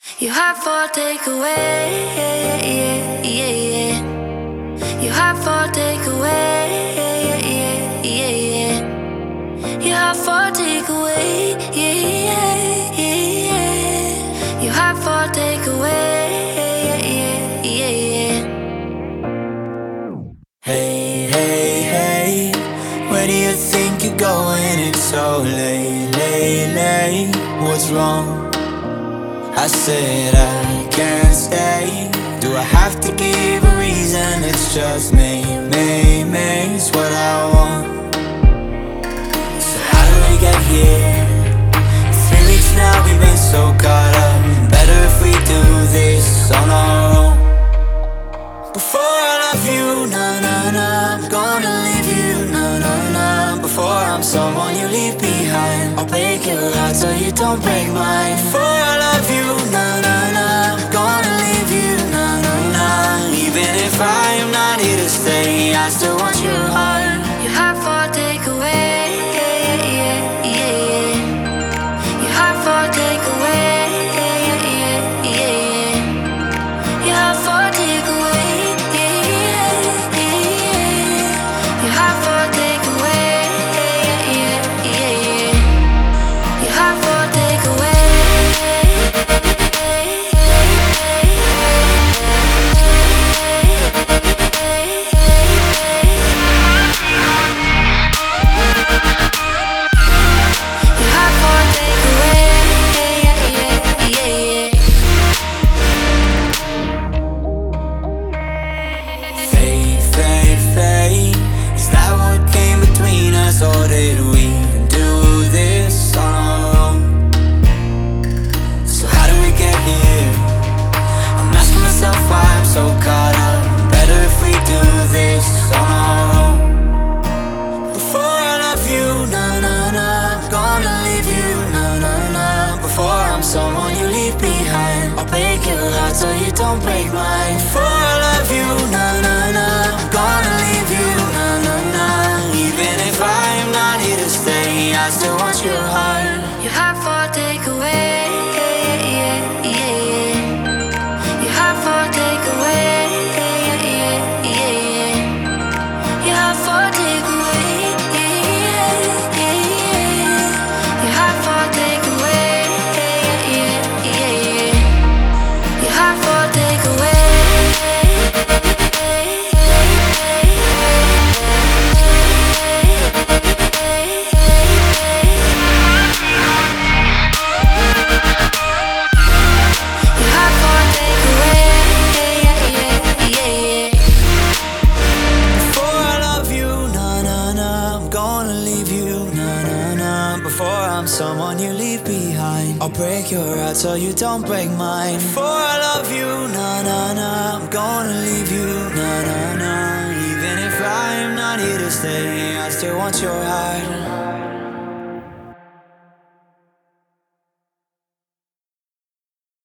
You have for takeaway, yeah, yeah, yeah, yeah. You have for takeaway, yeah, yeah, yeah, yeah. You have for takeaway, yeah, yeah, yeah, yeah. You have for takeaway, yeah, yeah, yeah, yeah. Hey, hey, hey, where do you think you're going? It's so late, late, late. What's wrong? I said I can't stay. Do I have to give a reason? It's just me, it's what I want. So how do we get here? 3 weeks now, we've been so caught up. Better if we do this on our own. Before I love you, nah, nah, nah, I'm gonna leave you, nah, nah, nah. Before I'm someone you leave behind, I'll break your heart so you don't break mine. Before I love you, nah, nah, nah, I'm gonna leave you, nah, nah, nah. Even if I am not here to stay, I still want your heart. You have for takeaway, yeah, yeah, yeah, yeah. You have for takeaway, yeah, yeah, yeah, yeah. You have for takeaway, yeah, yeah, yeah. You have for takeaway, yeah, yeah, yeah, yeah. You have for takeaway. Fade, fade, fade. Is that what came between us, or did we do this on our own? So how do we get here? I'm asking myself why I'm so caught up. Better if we do this on our own. Before I love you, nah, nah, nah, I'm gonna leave you, nah, nah, nah. Before I'm someone you leave behind, I'll break your heart so you don't break mine. Before I love you, nah, nah, nah, I'm gonna leave you, nah, nah, nah. Even if I am not here to stay, I still want your heart. You have for takeaway, yeah, yeah, yeah, yeah. You have for takeaway, yeah, yeah, yeah, yeah. You have for takeaway, yeah, yeah, yeah. You have for takeaway, yeah, yeah, yeah, yeah. You have for takeaway. Before I love you, nah, nah, nah, I'm gonna leave you, nah, nah, nah. Before I'm someone you leave behind, I'll break your heart so you don't break mine. Before I love you, nah, nah, nah, I'm gonna leave you, nah, nah, nah. Even if I am not here to stay, I still want your heart.